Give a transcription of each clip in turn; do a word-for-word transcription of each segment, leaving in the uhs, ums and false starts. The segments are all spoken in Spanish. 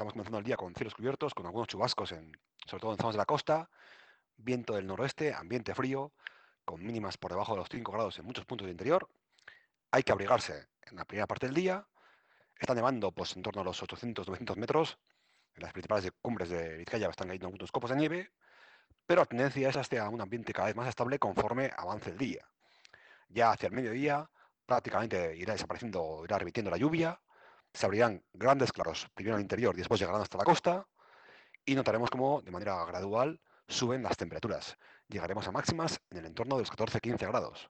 estamos comenzando el día con cielos cubiertos, con algunos chubascos, en, sobre todo en zonas de la costa, viento del noroeste, ambiente frío, con mínimas por debajo de los cinco grados en muchos puntos del interior. Hay que abrigarse en la primera parte del día. Está nevando pues, en torno a los ochocientos novecientos metros. En las principales cumbres de Vizcaya están cayendo algunos copos de nieve, pero la tendencia es hacia un ambiente cada vez más estable conforme avance el día. Ya hacia el mediodía prácticamente irá desapareciendo, irá remitiendo la lluvia, se abrirán grandes claros, primero en el interior y después llegarán hasta la costa, y notaremos cómo de manera gradual suben las temperaturas. Llegaremos a máximas en el entorno de los catorce a quince grados.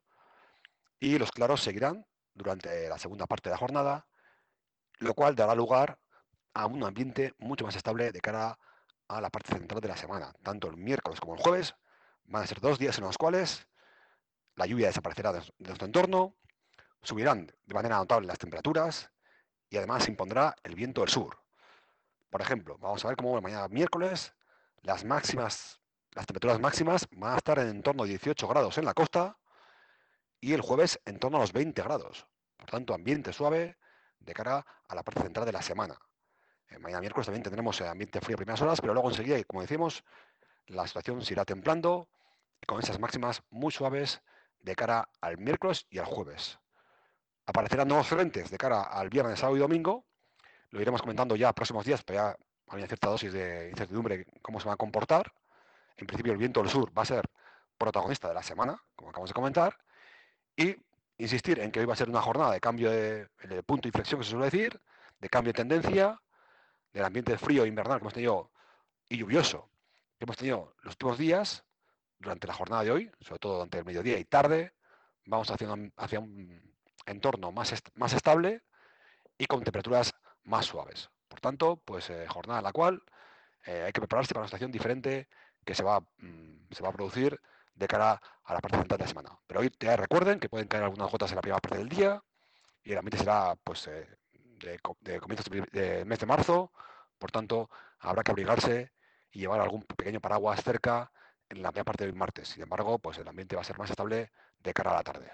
Y los claros seguirán durante la segunda parte de la jornada, lo cual dará lugar a un ambiente mucho más estable de cara a la parte central de la semana. Tanto el miércoles como el jueves van a ser dos días en los cuales la lluvia desaparecerá de nuestro entorno, subirán de manera notable las temperaturas y además se impondrá el viento del sur. Por ejemplo, vamos a ver cómo mañana miércoles las máximas, las temperaturas máximas van a estar en torno a dieciocho grados en la costa y el jueves en torno a los veinte grados. Por tanto, ambiente suave de cara a la parte central de la semana. Eh, mañana miércoles también tendremos eh, ambiente frío a primeras horas, pero luego enseguida, y como decimos, la situación se irá templando con esas máximas muy suaves de cara al miércoles y al jueves. Aparecerán nuevos frentes de cara al viernes, sábado y domingo. Lo iremos comentando ya próximos días, pero ya hay una cierta dosis de incertidumbre cómo se va a comportar. En principio el viento del sur va a ser protagonista de la semana, como acabamos de comentar, y insistir en que hoy va a ser una jornada de cambio de, de punto de inflexión, que se suele decir, de cambio de tendencia, del ambiente frío invernal que hemos tenido y lluvioso que hemos tenido los últimos días, durante la jornada de hoy, sobre todo durante el mediodía y tarde, vamos hacia un, hacia un entorno más, est más estable y con temperaturas más suaves. Por tanto, pues eh, jornada en la cual eh, hay que prepararse para una situación diferente que se va, mmm, se va a producir de cara a la parte central de la semana. Pero hoy te recuerden que pueden caer algunas gotas en la primera parte del día y el ambiente será pues eh, de, de comienzos del mes de marzo. Por tanto, habrá que abrigarse y llevar algún pequeño paraguas cerca en la primera parte del martes. Sin embargo, pues el ambiente va a ser más estable de cara a la tarde.